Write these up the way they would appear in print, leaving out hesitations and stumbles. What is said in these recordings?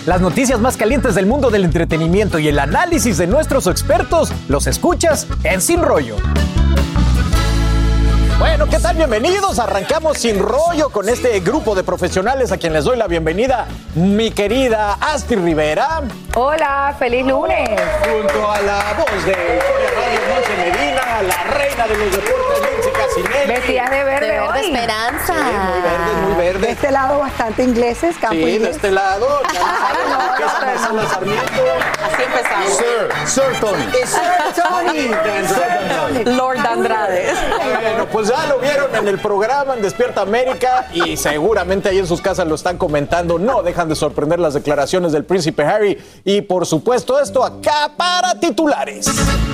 Las noticias más calientes del mundo del entretenimiento y el análisis de nuestros expertos los escuchas en Sin Rollo. Bueno, ¿qué tal? Bienvenidos. Arrancamos Sin Rollo con este grupo de profesionales a quien les doy la bienvenida. Mi querida Astrid Rivera. Hola, feliz lunes. Junto a la voz de Radio Monse Medina, la reina de los deportes, Lindsay Casinelli. Vestidas de verde hoy. Esperanza. Sí, muy verde. De este lado bastante ingleses, campo Sí, inglés. de este lado. Marcela Sarmiento. Así empezamos. Sir Tony. Lord Andrade. Bueno, pues ya lo vieron en el programa en Despierta América y seguramente ahí en sus casas lo están comentando. No dejan de sorprender las declaraciones del príncipe Harry y por supuesto esto acá para titulares.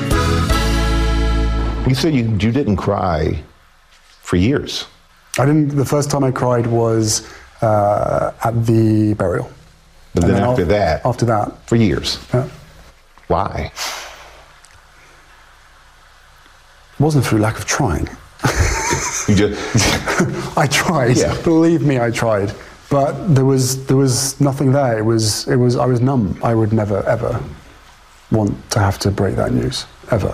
You said you didn't cry for years. The first time I cried was at the burial. But then after that, for years. Yeah. Why? It wasn't through lack of trying. You just I tried. Yeah. Believe me, I tried. But there was nothing there. I was numb. I would never ever want to have to break that news ever.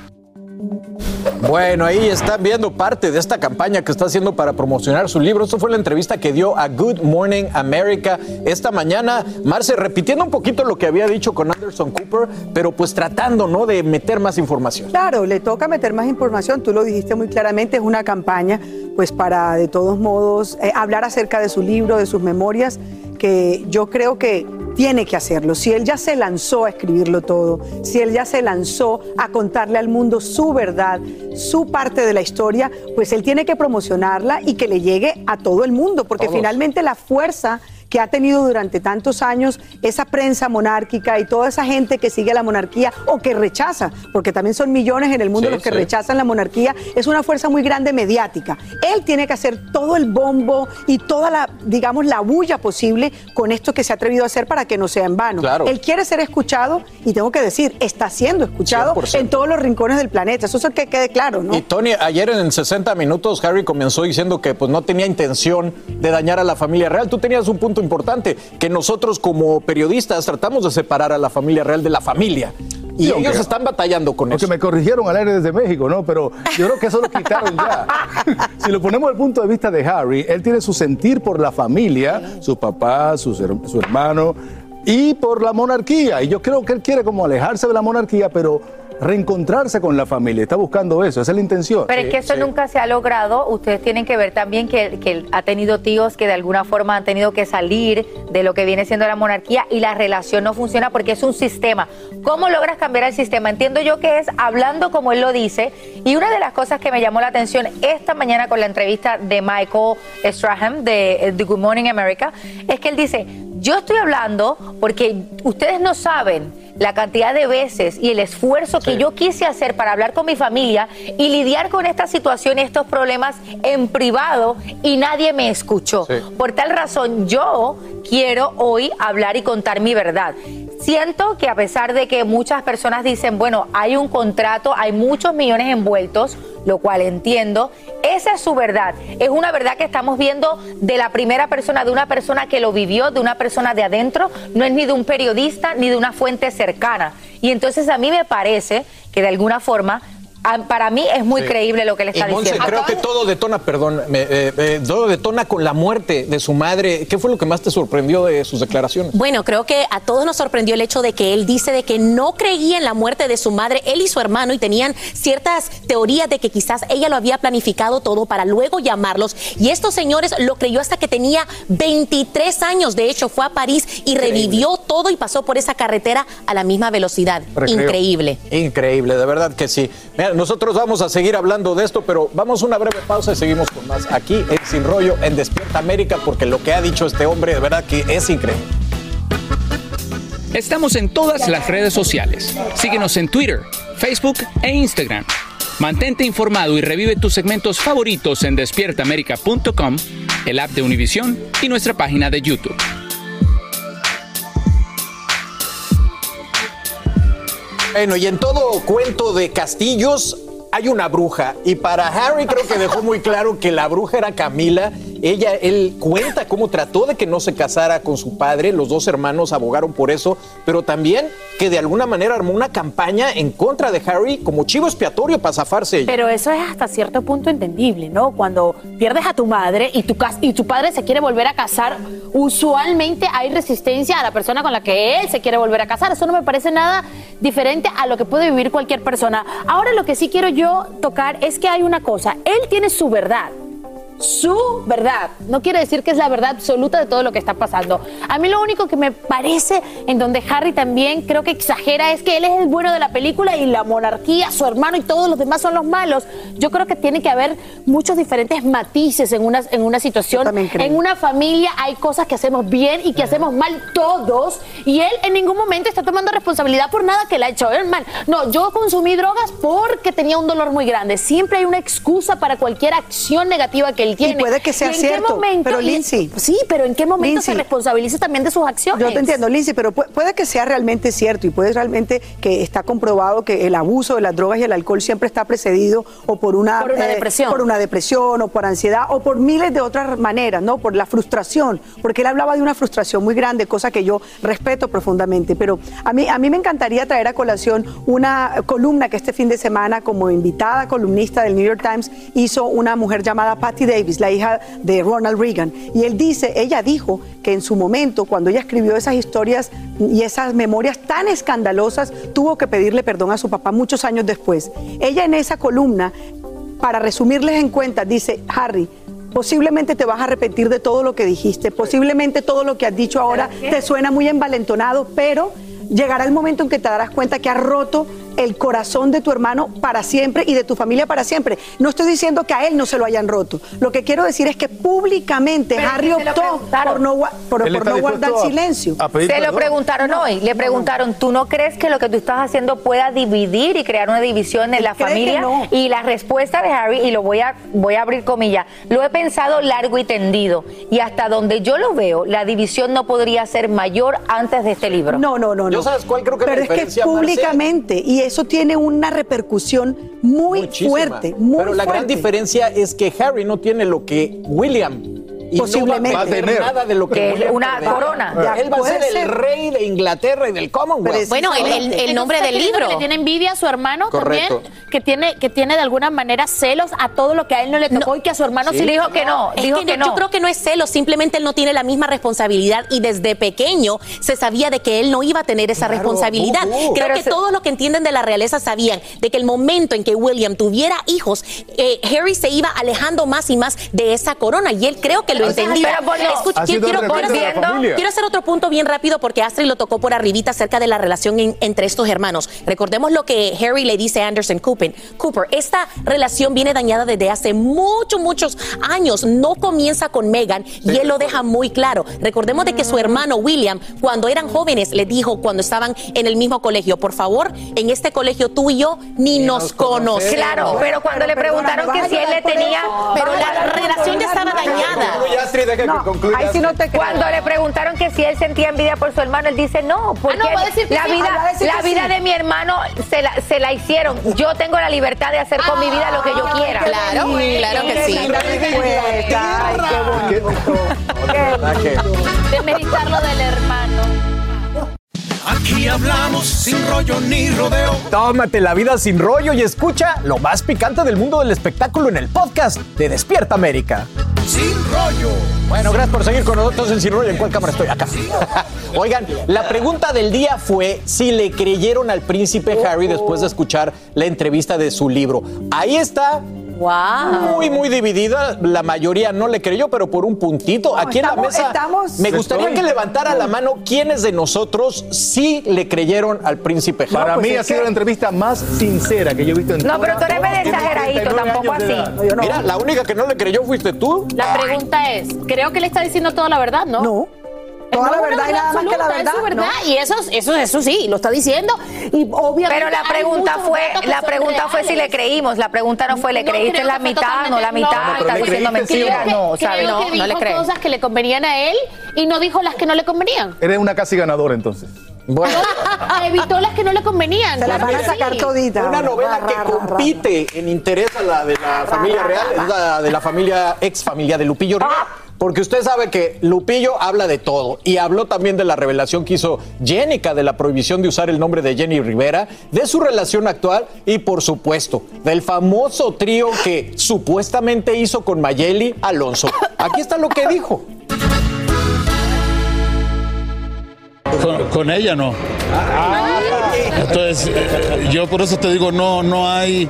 Bueno, ahí están viendo parte de esta campaña que está haciendo para promocionar su libro. Esto fue la entrevista que dio a Good Morning America esta mañana. Marce, repitiendo un poquito lo que había dicho con Anderson Cooper, pero pues tratando, ¿no?, de meter más información. Claro, le toca meter más información, tú lo dijiste muy claramente, es una campaña pues para de todos modos hablar acerca de su libro, de sus memorias, que yo creo que tiene que hacerlo. Si él ya se lanzó a escribirlo todo, si él ya se lanzó a contarle al mundo su verdad, su parte de la historia, pues él tiene que promocionarla y que le llegue a todo el mundo, porque finalmente la fuerza que ha tenido durante tantos años esa prensa monárquica y toda esa gente que sigue la monarquía o que rechaza, porque también son millones en el mundo los que rechazan la monarquía, es una fuerza muy grande mediática. Él tiene que hacer todo el bombo y toda la, digamos, la bulla posible con esto que se ha atrevido a hacer para que no sea en vano. Claro. Él quiere ser escuchado y tengo que decir, está siendo escuchado 100%. En todos los rincones del planeta. Eso es que quede claro, ¿no? Y Tony, ayer en 60 minutos Harry comenzó diciendo que pues no tenía intención de dañar a la familia real. Tú tenías un punto importante, que nosotros como periodistas tratamos de separar a la familia real de la familia. Y sí, ellos están batallando con eso. Porque me corrigieron al aire desde México, ¿no? Pero yo creo que eso lo quitaron ya. Si lo ponemos del punto de vista de Harry, él tiene su sentir por la familia, su papá, su hermano, y por la monarquía. Y yo creo que él quiere como alejarse de la monarquía, pero reencontrarse con la familia, está buscando eso, esa es la intención. Pero es que eso nunca se ha logrado. Ustedes tienen que ver también que él ha tenido tíos que de alguna forma han tenido que salir de lo que viene siendo la monarquía y la relación no funciona porque es un sistema. ¿Cómo logras cambiar el sistema? Entiendo yo que es hablando como él lo dice, y una de las cosas que me llamó la atención esta mañana con la entrevista de Michael Strahan de Good Morning America es que él dice, yo estoy hablando porque ustedes no saben la cantidad de veces y el esfuerzo que yo quise hacer para hablar con mi familia y lidiar con esta situación y estos problemas en privado y nadie me escuchó. Sí. Por tal razón, yo quiero hoy hablar y contar mi verdad. Siento que a pesar de que muchas personas dicen, bueno, hay un contrato, hay muchos millones envueltos, lo cual entiendo, esa es su verdad. Es una verdad que estamos viendo de la primera persona, de una persona que lo vivió, de una persona de adentro, no es ni de un periodista ni de una fuente cercana. Y entonces a mí me parece que de alguna forma, para mí es muy creíble lo que le está diciendo. Creo que todo detona, todo detona con la muerte de su madre. ¿Qué fue lo que más te sorprendió de sus declaraciones? Bueno, creo que a todos nos sorprendió el hecho de que él dice de que no creía en la muerte de su madre, él y su hermano, y tenían ciertas teorías de que quizás ella lo había planificado todo para luego llamarlos. Y estos señores lo creyó hasta que tenía 23 años. De hecho, fue a París y revivió todo y pasó por esa carretera a la misma velocidad. Increíble. Increíble, de verdad que sí. Mira, nosotros vamos a seguir hablando de esto, pero vamos a una breve pausa y seguimos con más aquí en Sin Rollo en Despierta América, porque lo que ha dicho este hombre de verdad que es increíble. Estamos en todas las redes sociales. Síguenos en Twitter, Facebook e Instagram. Mantente informado y revive tus segmentos favoritos en despiertaamerica.com, el app de Univision y nuestra página de YouTube. Bueno, y en todo cuento de castillos hay una bruja. Y para Harry creo que dejó muy claro que la bruja era Camila Él cuenta cómo trató de que no se casara con su padre, los dos hermanos abogaron por eso, pero también que de alguna manera armó una campaña en contra de Harry como chivo expiatorio para zafarse ella. Pero eso es hasta cierto punto entendible, ¿no? Cuando pierdes a tu madre y tu padre se quiere volver a casar, usualmente hay resistencia a la persona con la que él se quiere volver a casar. Eso no me parece nada diferente a lo que puede vivir cualquier persona. Ahora lo que sí quiero yo tocar es que hay una cosa, él tiene su verdad. Su verdad, no quiere decir que es la verdad absoluta de todo lo que está pasando. A mí lo único que me parece en donde Harry también creo que exagera es que él es el bueno de la película y la monarquía, su hermano y todos los demás son los malos. Yo creo que tiene que haber muchos diferentes matices en una situación. En una familia hay cosas que hacemos bien y que hacemos mal todos, y él en ningún momento está tomando responsabilidad por nada que le ha hecho él mal. No, yo consumí drogas porque tenía un dolor muy grande. Siempre hay una excusa para cualquier acción negativa que él tiene. Y puede que sea cierto, pero Lindsay... Sí, pero ¿en qué momento se responsabiliza también de sus acciones? Yo te entiendo, Lindsay, pero puede que sea realmente cierto y puede realmente que está comprobado que el abuso de las drogas y el alcohol siempre está precedido o por una depresión o por ansiedad o por miles de otras maneras, ¿no? Por la frustración, porque él hablaba de una frustración muy grande, cosa que yo respeto profundamente, pero a mí me encantaría traer a colación una columna que este fin de semana como invitada columnista del New York Times hizo una mujer llamada Patti Davis, la hija de Ronald Reagan, y ella dijo que en su momento, cuando ella escribió esas historias y esas memorias tan escandalosas, tuvo que pedirle perdón a su papá muchos años después. Ella en esa columna, para resumirles en cuentas, dice: Harry, posiblemente te vas a arrepentir de todo lo que dijiste, posiblemente todo lo que has dicho ahora te suena muy envalentonado, pero llegará el momento en que te darás cuenta que has roto el corazón de tu hermano para siempre y de tu familia para siempre. No estoy diciendo que a él no se lo hayan roto. Lo que quiero decir es que públicamente Harry optó por no guardar silencio. Se lo preguntaron hoy. Le preguntaron, ¿tú no crees que lo que tú estás haciendo pueda dividir y crear una división en la familia? No. Y la respuesta de Harry, y lo voy a abrir comillas, lo he pensado largo y tendido. Y hasta donde yo lo veo, la división no podría ser mayor antes de este libro. No. ¿Yo sabes cuál creo que Pero la diferencia, es que públicamente, Marce? y eso tiene una repercusión muy Muchísima. fuerte, muy Pero la fuerte. gran diferencia es que Harry no tiene lo que William. Y posiblemente no va a tener nada de lo que es una perder. corona. Él va a ser el rey de Inglaterra y del Commonwealth. Bueno, el nombre del libro. Que tiene envidia a su hermano. Correcto. También, que tiene de alguna manera celos a todo lo que a él no le tocó y que a su hermano sí le dijo que no. Yo creo que no es celos, simplemente él no tiene la misma responsabilidad y desde pequeño se sabía de que él no iba a tener esa responsabilidad. Creo que todos los que entienden de la realeza sabían de que el momento en que William tuviera hijos, Harry se iba alejando más y más de esa corona y él creo que lo entendía. Escucha, quiero hacer otro punto bien rápido porque Astrid lo tocó por arribita acerca de la relación entre estos hermanos. Recordemos lo que Harry le dice a Anderson Cooper. Esta relación viene dañada desde hace muchos años. No comienza con Meghan y él lo deja muy claro. Recordemos de que su hermano William, cuando eran jóvenes, le dijo cuando estaban en el mismo colegio: por favor, en este colegio tú y yo ni nos conocemos. Claro, pero cuando le preguntaron que si él le tenía... Pero la relación ya estaba dañada. Cuando le preguntaron que si él sentía envidia por su hermano, él dice no, porque la vida de mi hermano se la hicieron. Yo tengo la libertad de hacer con mi vida lo que yo quiera. Claro que sí. De meditar lo del hermano. Aquí hablamos sin rollo ni rodeo. Tómate la vida sin rollo y escucha lo más picante del mundo del espectáculo en el podcast de Despierta América. Sin rollo. Bueno, gracias por seguir con nosotros en Sin Rollo. ¿En cuál cámara estoy? Acá. Oigan, la pregunta del día fue si le creyeron al príncipe Harry después de escuchar la entrevista de su libro. Ahí está. Wow. Muy dividida. La mayoría no le creyó, pero por un puntito. Aquí en la mesa me gustaría que levantara la mano quiénes de nosotros sí le creyeron al príncipe Harry. Para mí ha sido la entrevista más sincera que yo he visto en No, pero tú eres medio exageradito, tampoco así. Mira, la única que no le creyó fuiste tú. La pregunta es, creo que le está diciendo toda la verdad, ¿no? No. Toda la verdad y nada más que la verdad. Es su verdad, y eso sí, lo está diciendo. Y obviamente. Pero la pregunta fue si le creímos. La pregunta no fue, ¿le creíste la mitad? No, la mitad. ¿Estás diciendo mentiras? No, ¿sabes? No le creo. Cosas que le convenían a él y no dijo las que no le convenían. Eres una casi ganadora entonces. Bueno, evitó las que no le convenían. Se las van a sacar toditas. una novela que compite en interés a la de la familia real, es la de la familia, ex familia de Lupillo Rivera. Porque usted sabe que Lupillo habla de todo y habló también de la revelación que hizo Jenica de la prohibición de usar el nombre de Jenny Rivera, de su relación actual y, por supuesto, del famoso trío que supuestamente hizo con Mayeli Alonso. Aquí está lo que dijo. Con ella no. Entonces, yo por eso te digo, no hay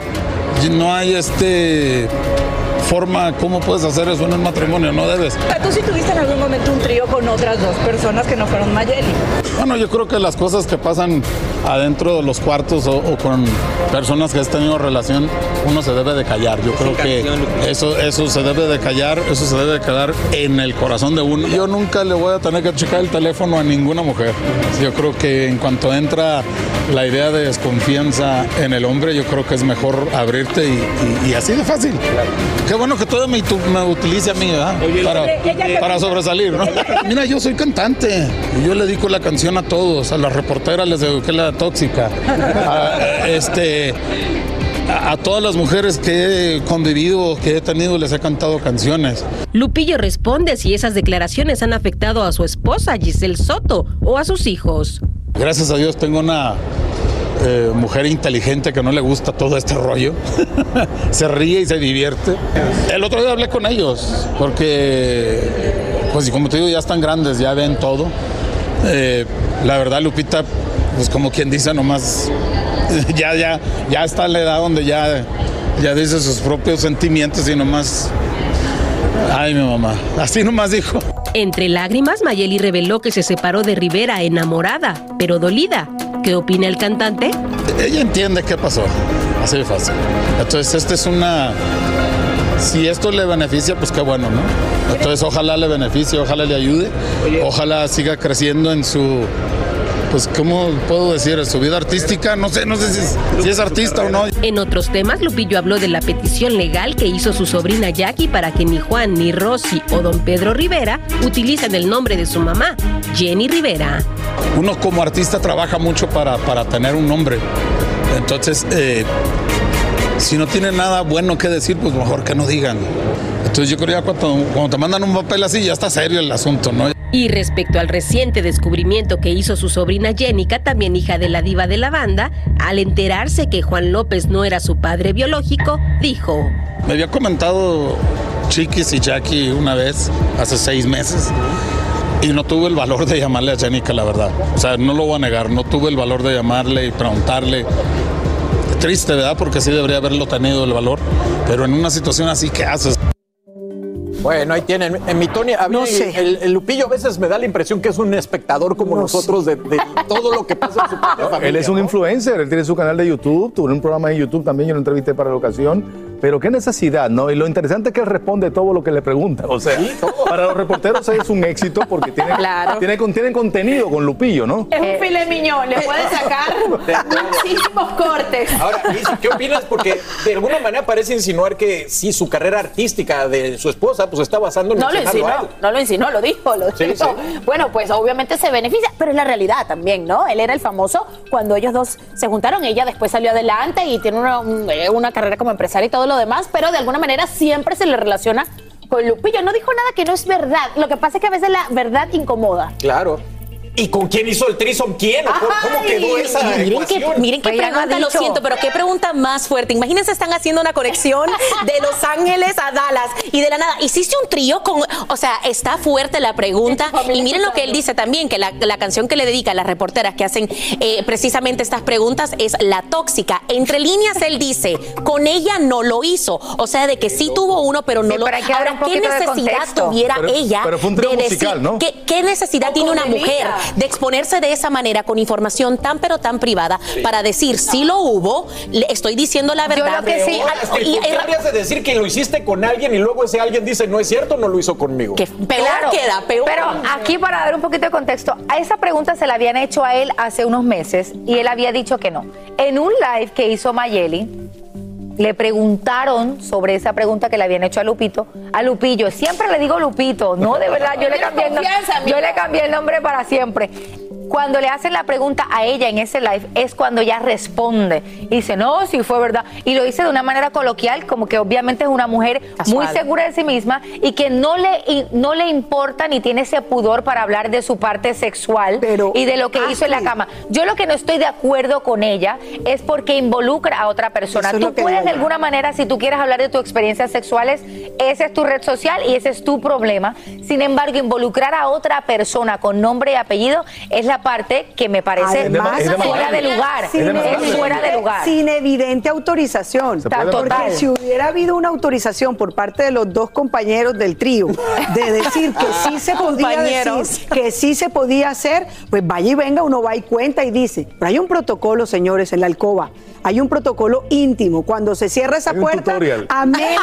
forma, ¿cómo puedes hacer eso en un matrimonio? No debes. ¿Tú sí tuviste en algún momento un trío con otras dos personas que no fueron Mayeli? Bueno, yo creo que las cosas que pasan adentro de los cuartos o con personas que has tenido relación, uno se debe de callar. Yo creo que eso se debe de callar, eso se debe de quedar en el corazón de uno. Yo nunca le voy a tener que checar el teléfono a ninguna mujer. Yo creo que en cuanto entra la idea de desconfianza en el hombre, yo creo que es mejor abrirte y así de fácil. Qué bueno que todo me utilice a mí, ¿verdad? Para sobresalir, ¿no? Mira, yo soy cantante y yo le dedico la canción a todos, a las reporteras les dediqué la tóxica, a todas las mujeres que he convivido, que he tenido, les he cantado canciones. Lupillo responde si esas declaraciones han afectado a su esposa Giselle Soto o a sus hijos. Gracias a Dios tengo una mujer inteligente que no le gusta todo este rollo. Se ríe y se divierte. El otro día hablé con ellos porque, pues como te digo, ya están grandes, ya ven todo. La verdad, Lupita, pues como quien dice, nomás ya está en la edad donde ya dice sus propios sentimientos y nomás... Ay, mi mamá, así nomás dijo. Entre lágrimas, Mayeli reveló que se separó de Rivera enamorada, pero dolida. ¿Qué opina el cantante? Ella entiende qué pasó, así de fácil. Entonces, esta es una... Si esto le beneficia, pues qué bueno, ¿no? Entonces, ojalá le beneficie, ojalá le ayude, ojalá siga creciendo en su... Pues, ¿cómo puedo decir? ¿Su vida artística? No sé si es artista o no. En otros temas, Lupillo habló de la petición legal que hizo su sobrina Jackie para que ni Juan, ni Rosy o don Pedro Rivera utilicen el nombre de su mamá, Jenny Rivera. Uno como artista trabaja mucho para tener un nombre. Entonces, si no tiene nada bueno que decir, pues mejor que no digan. Entonces yo creo que cuando te mandan un papel así, ya está serio el asunto, ¿no? Y respecto al reciente descubrimiento que hizo su sobrina Jenica, también hija de la diva de la banda, al enterarse que Juan López no era su padre biológico, dijo: Me había comentado Chiquis y Jackie una vez, hace 6 meses, y no tuve el valor de llamarle a Jenica, la verdad. O sea, no lo voy a negar, no tuve el valor de llamarle y preguntarle. Triste, ¿verdad? Porque sí debería haberlo tenido el valor, pero en una situación así, ¿qué haces? Bueno, ahí tienen. En mi Tony, a mí, el Lupillo a veces me da la impresión que es un espectador como nosotros de todo lo que pasa en su propia familia. Él es un influencer, él tiene su canal de YouTube, tuvo un programa en YouTube también, yo lo entrevisté para la ocasión. Pero qué necesidad, ¿no? Y lo interesante es que él responde todo lo que le preguntan. O sea, para los reporteros es un éxito porque tienen contenido con Lupillo, ¿no? Es un filet mignon, le puede sacar muchísimos cortes. Ahora, ¿qué opinas? Porque de alguna manera parece insinuar que sí, su carrera artística de su esposa pues está basando en No lo insinuó, lo dijo. Sí. Bueno, pues obviamente se beneficia, pero es la realidad también, ¿no? Él era el famoso cuando ellos dos se juntaron, ella después salió adelante y tiene una carrera como empresaria y todo lo demás, pero de alguna manera siempre se le relaciona con Lupillo. No dijo nada que no es verdad. Lo que pasa es que a veces la verdad incomoda. Claro. ¿Y con quién hizo el threesome? ¿Quién? ¿Cómo quedó esa ecuación? Miren qué pregunta, lo siento, pero qué pregunta más fuerte. Imagínense, están haciendo una conexión de Los Ángeles a Dallas y de la nada, ¿hiciste un trío con...? O sea, está fuerte la pregunta. Y miren lo que él dice también, que la canción que le dedica a las reporteras que hacen precisamente estas preguntas es La Tóxica. Entre líneas él dice, con ella no lo hizo. O sea, de que sí tuvo uno, pero no lo... Ahora, ¿qué necesidad tuviera ella de decir, ¿no? ¿Qué necesidad tiene una mujer de exponerse de esa manera con información tan pero tan privada para decir si lo hubo, le estoy diciendo la verdad? Yo lo que sí, ¿qué habrías de decir que lo hiciste con alguien y luego ese alguien dice no es cierto, no lo hizo conmigo? Que peor queda, peor. Pero aquí, para dar un poquito de contexto, a esa pregunta se la habían hecho a él hace unos meses y él había dicho que no. En un live que hizo Mayeli, le preguntaron sobre esa pregunta que le habían hecho a Lupillo. Siempre le digo Lupito, no, de verdad, yo le cambié el nombre para siempre. Cuando le hacen la pregunta a ella en ese live es cuando ella responde y dice, no, sí fue verdad. Y lo dice de una manera coloquial, como que obviamente es una mujer muy segura de sí misma y que no le importa ni tiene ese pudor para hablar de su parte sexual y de lo que hizo en la cama. Yo lo que no estoy de acuerdo con ella es porque involucra a otra persona. Tú puedes de alguna manera, si tú quieres hablar de tus experiencias sexuales, esa es tu red social y ese es tu problema. Sin embargo, involucrar a otra persona con nombre y apellido es la parte que me parece fuera de lugar. Es fuera de lugar. Sin evidente autorización. Porque si hubiera habido una autorización por parte de los dos compañeros del trío de decir que sí se podía decir, que sí se podía hacer, pues vaya y venga, uno va y cuenta y dice, pero hay un protocolo, señores, en la alcoba. Hay un protocolo íntimo. Cuando se cierra esa puerta, a menos...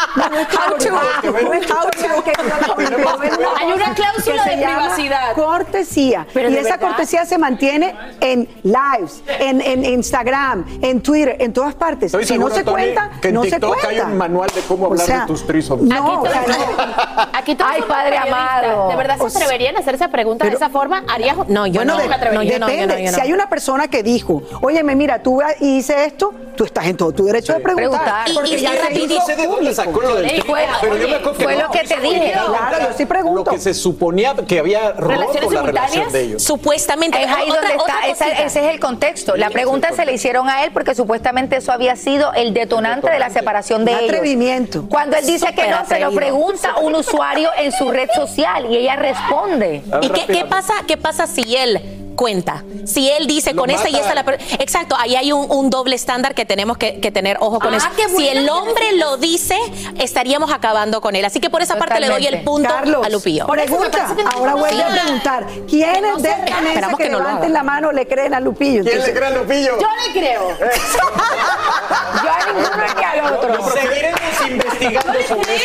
Hay una cláusula de privacidad. Cortesía. Y esa cortesía se mantiene en lives, en Instagram, en Twitter, en todas partes. Si no se cuenta, no se cuenta. Hay un manual de cómo hablar de tus trísomes. Aquí todos Ay, padre amado. ¿De verdad se atreverían a hacer esa pregunta de esa forma? ¿Harías? No, yo no. Depende. Si hay una persona que dijo, óyeme, mira, tú hice esto, tú estás en todo tu derecho de preguntar. Porque ya no sé de dónde sacó lo del tipo, pero yo me acuerdo que fue lo que te dije. Claro, yo sí pregunto. Lo que se suponía que había roto la relación de ellos. Supuestamente. Es ahí donde está, ese es el contexto. La pregunta se le hicieron a él porque supuestamente eso había sido el detonante de la separación de ellos. Atrevimiento. Cuando él dice que no, se lo pregunta un usuario en su red social y ella responde. ¿Y qué pasa si él cuenta? Si él dice con esta y esta exacto, ahí hay un doble estándar que tenemos que tener ojo con eso. Si el hombre lo dice, estaríamos acabando con él. Así que por esa parte le doy el punto a Lupillo. Pregunta, ahora vuelve a preguntar, ¿quiénes de esta mesa que levanten la mano le creen a Lupillo? ¿Quién le cree a Lupillo? Yo le creo. Yo a ninguno ni al otro. Seguiremos investigando sobre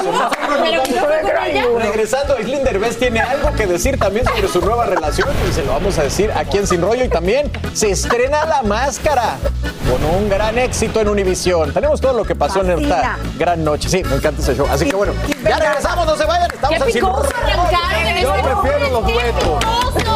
este. Regresando, Aislinn Derbez tiene algo que decir también sobre su nueva relación y se lo vamos a decir aquí en Sin Rollo. Y también se estrena La Máscara con un gran éxito en Univisión. Tenemos todo lo que pasó en esta gran noche. Sí, me encanta ese show. Así que bueno, ya regresamos, no se vayan. Estamos en Sin Rollo. Yo prefiero los duetos.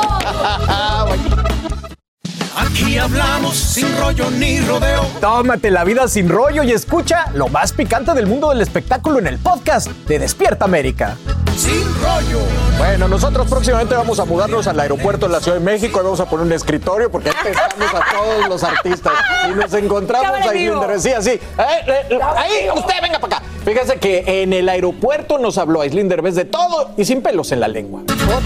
Aquí hablamos sin rollo ni rodeo. Tómate la vida sin rollo y escucha lo más picante del mundo del espectáculo en el podcast de Despierta América. Sin rollo. Bueno, nosotros próximamente vamos a mudarnos al aeropuerto de la Ciudad de México y vamos a poner un escritorio porque ahí pescamos a todos los artistas y nos encontramos a Aislinn Derbez. Sí, así. Ahí, usted venga para acá. Fíjese que en el aeropuerto nos habló Aislinn Derbez de todo y sin pelos en la lengua.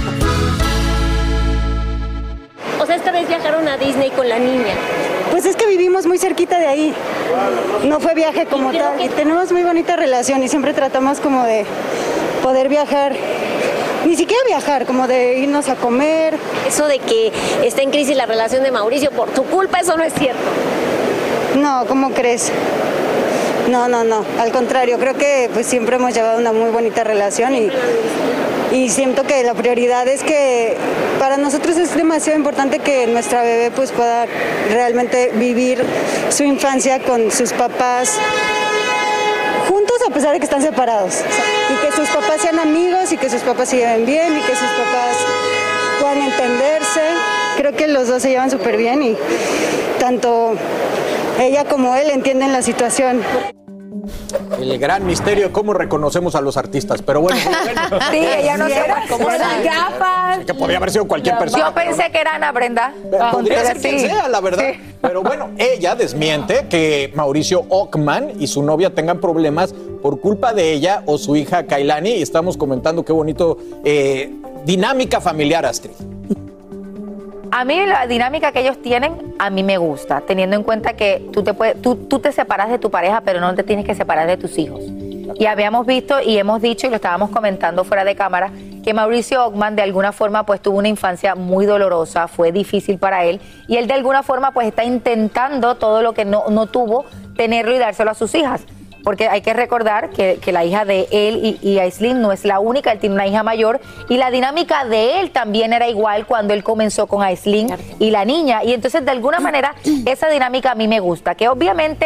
O sea, esta vez viajaron a Disney con la niña. Pues es que vivimos muy cerquita de ahí. No fue viaje como tal. Y tenemos muy bonita relación y siempre tratamos como de poder viajar. Ni siquiera viajar, como de irnos a comer. Eso de que está en crisis la relación de Mauricio por tu culpa, eso no es cierto. No, ¿cómo crees? No. Al contrario, creo que pues siempre hemos llevado una muy bonita relación y siento que la prioridad es que para nosotros es demasiado importante que nuestra bebé pues pueda realmente vivir su infancia con sus papás juntos a pesar de que están separados y que sus papás sean amigos y que sus papás se lleven bien y que sus papás puedan entenderse. Creo que los dos se llevan súper bien y tanto ella como él entienden la situación. El gran misterio de cómo reconocemos a los artistas, pero bueno. Sí, ella no será como las gafas. Que podría haber sido cualquier persona. Yo pensé que era Ana Brenda. Podría ser quien sea, la verdad. Sí. Pero bueno, ella desmiente que Mauricio Ockman y su novia tengan problemas por culpa de ella o su hija Kailani. Y estamos comentando qué bonito dinámica familiar, Astrid. A mí la dinámica que ellos tienen, a mí me gusta, teniendo en cuenta que tú te separas de tu pareja, pero no te tienes que separar de tus hijos. Y habíamos visto y hemos dicho, y lo estábamos comentando fuera de cámara, que Mauricio Ockman de alguna forma pues tuvo una infancia muy dolorosa, fue difícil para él, y él de alguna forma pues está intentando todo lo que no tuvo, tenerlo y dárselo a sus hijas. Porque hay que recordar que la hija de él y Aislinn no es la única, él tiene una hija mayor y la dinámica de él también era igual cuando él comenzó con Aislinn y la niña. Y entonces de alguna manera esa dinámica a mí me gusta, que obviamente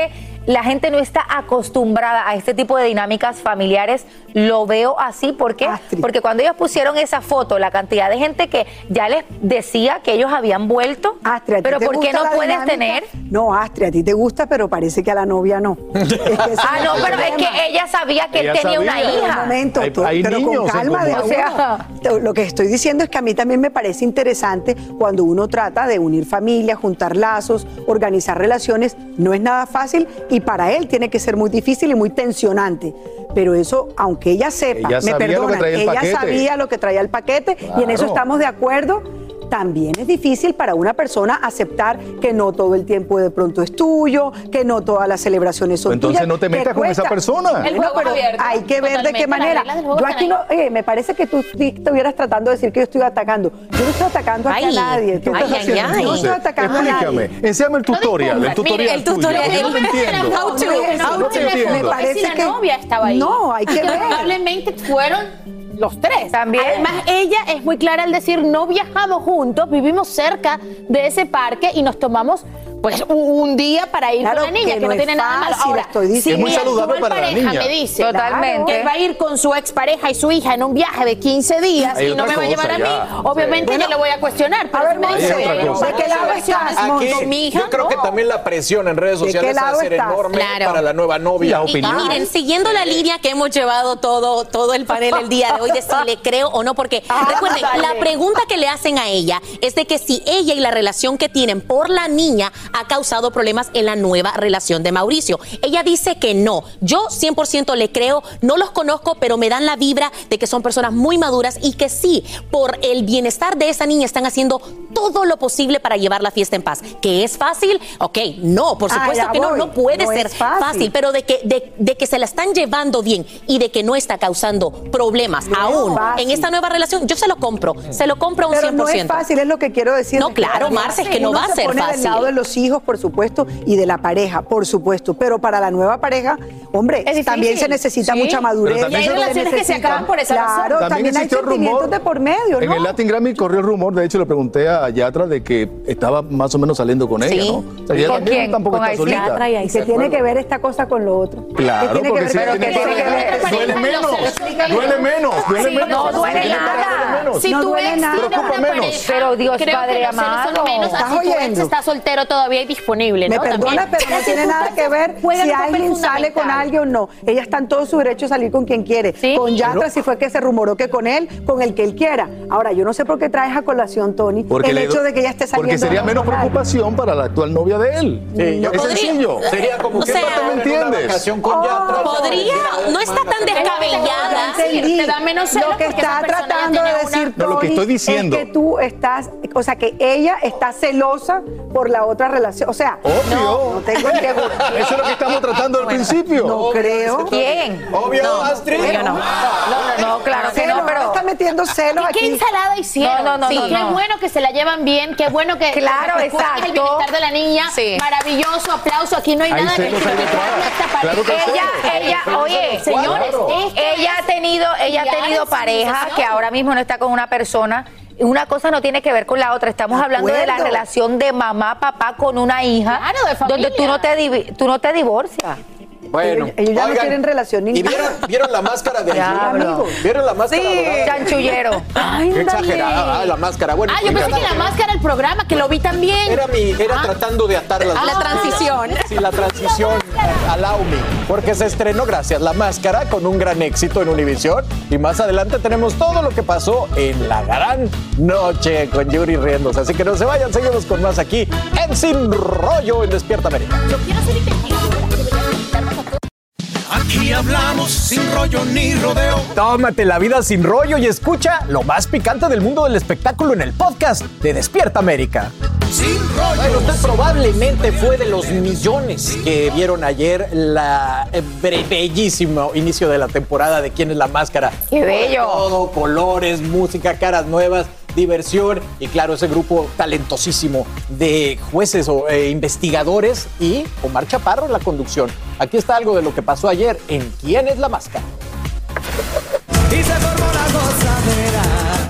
la gente no está acostumbrada a este tipo de dinámicas familiares. Lo veo así, ¿por qué? Porque cuando ellos pusieron esa foto, la cantidad de gente que ya les decía que ellos habían vuelto, Astrid, pero ¿por qué no puedes tener? No, Astrid, a ti te gusta, pero parece que a la novia no. Es que no, pero es que ella sabía que él tenía una hija. Un momento, hay pero niños con calma. en común. Lo que estoy diciendo es que a mí también me parece interesante cuando uno trata de unir familias, juntar lazos, organizar relaciones. No es nada fácil y para él tiene que ser muy difícil y muy tensionante. Pero eso, aunque ella sepa, Ella me sabía perdonan, lo que traía el ella paquete. sabía lo que traía el paquete y en eso Claro. estamos de acuerdo. También es difícil para una persona aceptar que no todo el tiempo de pronto es tuyo, que no todas las celebraciones son Entonces tuyas. no te que metas con esa cuesta. persona. El Bueno, juego pero abierto. hay que ver de qué Totalmente, manera. las reglas del juego Yo aquí están no, me parece que tú estuvieras tratando de decir que yo estoy atacando. Yo no estoy atacando aquí Ay, a nadie. ¿Qué ay, estás ay, haciendo? ay. Yo no estoy atacando a nadie. Explícame. Enséñame el tutorial. disculpa, El tutorial. el tutorial, tuyo, el- no te entiendo. How to, No te entiendo. Me parece si la que novia estaba ahí. No, hay que ver. Probablemente fueron los tres. También. Además, ella es muy clara al decir, no viajamos juntos, vivimos cerca de ese parque y nos tomamos pues un día para ir Claro, con la niña, que que no no es tiene nada malo. fácil, Ahora, estoy diciendo. si Es muy mi saludable actual para la pareja niña. me dice Totalmente. que va a ir con su expareja y su hija en un viaje de 15 días Hay y no otra me va a llevar cosa a mí, ya. obviamente Sí. yo le voy a cuestionar. Pero A ver, si me Monse, dice, Hay otra cosa. ¿de qué lado estás, Monse? Aquí, con mi hija, yo creo que no. también la presión en redes ¿De qué sociales va a lado ser estás? enorme Claro. para la nueva novia. La Y opinión. miren, siguiendo la línea que hemos llevado todo el panel el día de hoy de si le creo o no, porque recuerden, dale. la pregunta que le hacen a ella es de que si ella y la relación que tienen por la niña ha causado problemas en la nueva relación de Mauricio. Ella dice que no. Yo 100% le creo, no los conozco, pero me dan la vibra de que son personas muy maduras y que sí, por el bienestar de esa niña están haciendo todo lo posible para llevar la fiesta en paz. ¿Que es fácil? Ok, no, por supuesto ya que no, voy. no puede No ser es fácil. pero de que se la están llevando bien y de que no está causando problemas No es aún fácil. en esta nueva relación, yo se lo compro un Pero 100%. no es fácil, es lo que quiero decir. No, claro, Marce, es que no va a ser Uno se pone fácil. del lado de los hijos, por supuesto, y de la pareja, por supuesto. Pero para la nueva pareja, hombre, Es difícil. también se necesita Sí. mucha madurez. Pero también Y hay relaciones que se necesita- acaban por esa razón. Claro, también hay existió sentimientos de por medio, En ¿no? el Latin Grammy corrió el rumor, de hecho le pregunté a Yatra de que estaba más o menos saliendo con ella, Sí. ¿no? O sea, ella ¿Con también quién? tampoco ¿Con está Aisling? solita. Yatra y ¿Qué Aisling. tiene que ver esta cosa con lo otro? Claro, ¿Qué tiene porque que si ver? tiene ¿Qué tiene que ver? duele menos, duele menos, duele Sí, menos. no duele Tiene que nada. doler menos. Si No tu duele ex nada. tiene una Preocupa menos. pareja, Pero Dios creo Padre que los celos son amado. menos, ¿Estás así tu ex oyendo? está soltero todavía y disponible, Me ¿no? perdona, También. pero no Las tiene nada que ver juegan si un papel alguien sale con fundamental. alguien o no. Ella está en todo su derecho a salir con quien quiere. Sí. Con Yatra, si fue que se rumoró que con él, con el que él quiera. Ahora, yo no sé por qué traes a colación, Tony, Porque el le hecho do- de que ella esté saliendo. Porque sería con menos alguien. preocupación para la actual novia de él. Sí, yo es podría- sencillo. Sería como O que sea, no ¿me entiendes? vacación con Yatra. Podría, no está tan descabellada. Entendí. Te da menos celos Lo que porque está esa persona ya tratando de tiene una- decir, No, lo que Tony, estoy diciendo. es que tú estás, o sea, que ella está celosa por la otra relación. O sea, Obvio. no tengo ni que Eso es lo que estamos tratando al principio. No creo. ¿Quién? Obvio, Astrid. yo no. No, claro que no, pero... está metiendo celos ¿Qué aquí. ensalada hicieron? No, Sí, no, qué no. bueno que se la llevan bien, qué bueno que Claro, que buscan el exacto. bienestar de la niña. Sí. Maravilloso, aplauso. Aquí no hay Hay nada que celos ahí detrás. criticarle a esta pareja. Claro que sí. Ella, oye, Señores, Claro. ella ha tenido pareja civilización. que ahora mismo no está con una persona. Una cosa no tiene que ver con la otra. Estamos hablando de la acuerdo. relación de mamá, papá con una hija. Claro, de familia. Donde tú no te divorcias. Bueno, Ellos ya no oigan, quieren relación ¿Y ninguna. vieron la máscara de Diablo. Aisling? ¿Vieron la máscara dorada? Chanchullero. Qué exagerada la máscara. Bueno, Ah, yo pensé oigan, que la máscara del programa, que lo vi también. Era tratando de atar las La dos. transición. Sí, la transición al Aumi, porque se estrenó, gracias, La Máscara con un gran éxito en Univisión. Y más adelante tenemos todo lo que pasó en la gran noche con Yuri riéndose. Así que no se vayan, seguimos con más aquí en Sin Rollo en Despierta América. Yo quiero ser investigadora. Deberían invitarnos a todos. Aquí hablamos sin rollo ni rodeo. Tómate la vida sin rollo y escucha lo más picante del mundo del espectáculo en el podcast de Despierta América. Sin rollo. Bueno, usted probablemente fue de los millones que vieron ayer la bellísimo inicio de la temporada de ¿Quién es la Máscara? ¡Qué bello! Todo, colores, música, caras nuevas, diversión y claro, ese grupo talentosísimo de jueces o investigadores y Omar Chaparro en la conducción. Aquí está algo de lo que pasó ayer en ¿Quién es la Máscara? Y se formó la gozadera.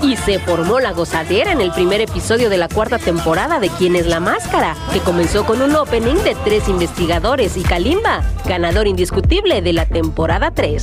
Y se formó la gozadera en el primer episodio de la 4ª temporada de ¿Quién es la máscara?, que comenzó con un opening de 3 investigadores y Kalimba, ganador indiscutible de la temporada 3.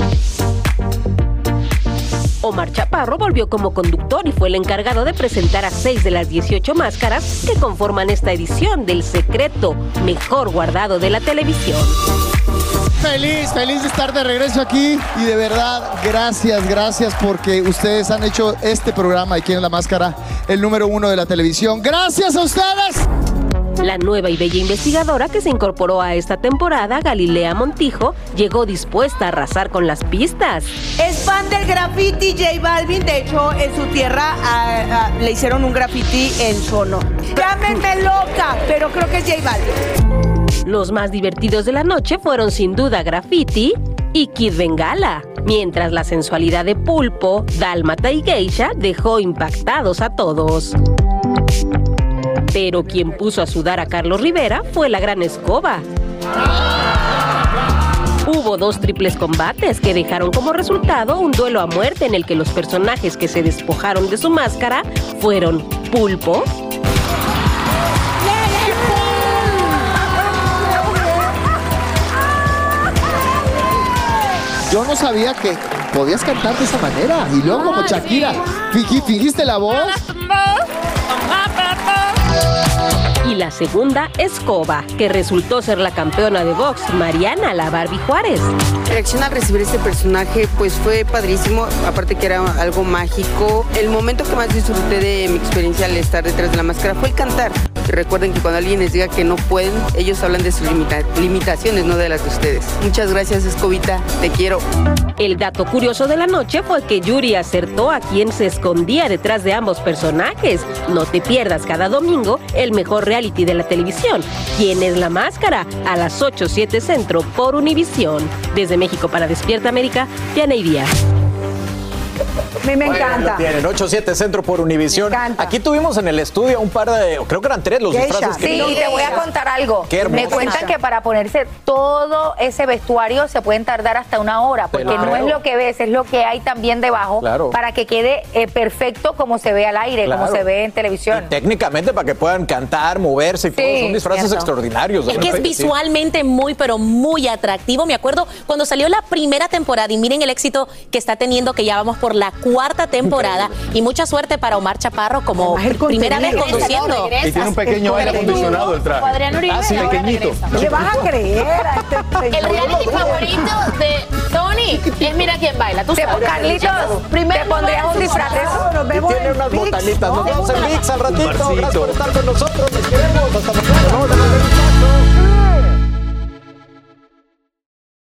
Omar Chaparro volvió como conductor y fue el encargado de presentar a 6 de las 18 máscaras que conforman esta edición del secreto mejor guardado de la televisión. Feliz de estar de regreso aquí y de verdad, gracias porque ustedes han hecho este programa de ¿Quién es la máscara? El número 1 de la televisión. ¡Gracias a ustedes! La nueva y bella investigadora que se incorporó a esta temporada, Galilea Montijo, llegó dispuesta a arrasar con las pistas. Es fan del graffiti, J Balvin. De hecho, en su tierra le hicieron un graffiti en su honor. Llámenme loca, pero creo que es J Balvin. Los más divertidos de la noche fueron sin duda Graffiti y Kid Bengala, mientras la sensualidad de Pulpo, Dálmata y Geisha dejó impactados a todos. Pero quien puso a sudar a Carlos Rivera fue la Gran Escoba. Hubo 2 triples combates que dejaron como resultado un duelo a muerte en el que los personajes que se despojaron de su máscara fueron Pulpo, Yo no sabía que podías cantar de esa manera. Y luego como Shakira, ¿fingiste la voz? y la segunda, Escoba, que resultó ser la campeona de box, Mariana la Barbie Juárez. La reacción al recibir este personaje pues fue padrísimo, aparte que era algo mágico. El momento que más disfruté de mi experiencia al estar detrás de la máscara fue el cantar. Recuerden que cuando alguien les diga que no pueden, ellos hablan de sus limitaciones, no de las de ustedes. Muchas gracias, Escobita, te quiero. El dato curioso de la noche fue que Yuri acertó a quien se escondía detrás de ambos personajes. No te pierdas cada domingo el mejor reality de la televisión, ¿Quién es la máscara? A las 8:07 Centro por Univisión. Desde México para Despierta América, Dianey Díaz. Me encanta. Tienen 8-7 Centro por Univisión. Aquí tuvimos en el estudio un par de, creo que eran 3 los disfraces. Sí, y te voy a contar algo. Me cuentan que para ponerse todo ese vestuario se pueden tardar hasta 1 hora, porque no es lo que ves, es lo que hay también debajo, para que quede perfecto como se ve al aire, como se ve en televisión. Y técnicamente para que puedan cantar, moverse y todo. Son disfraces extraordinarios. Es que es visualmente muy, pero muy atractivo. Me acuerdo cuando salió la primera temporada y miren el éxito que está teniendo, que ya vamos por la 4ª temporada. Increíble. Y mucha suerte para Omar Chaparro como primera vez conduciendo. Y tiene un pequeño aire acondicionado el traje. Adrián Uribe. Sí, pequeñito. ¿Qué vas a creer a este El reality favorito de Tony es Mira Quién Baila. Tú sabes. Carlitos, primero te pondrías un disfraz de eso. Y tiene unas botanitas. Nos vemos en VIX al ratito. Gracias por estar con nosotros. Les queremos. Hasta mañana.